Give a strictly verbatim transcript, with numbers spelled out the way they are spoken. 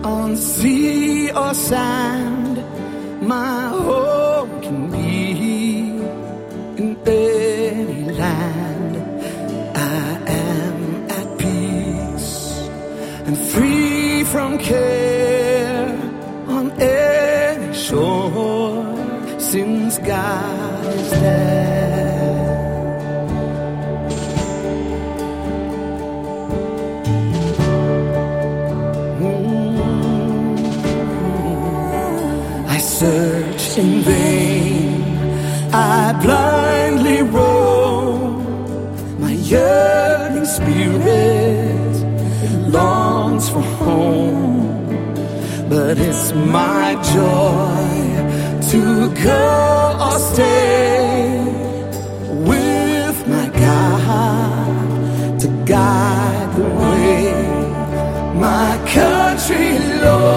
on sea or sand, my home can be in any land. I am at peace and free from care on any shore, since God is there. Mm. I search in vain, I blindly roam, my yearning spirit longs for home, but it's my joy to go or stay with my God to guide the way. My country, Lord,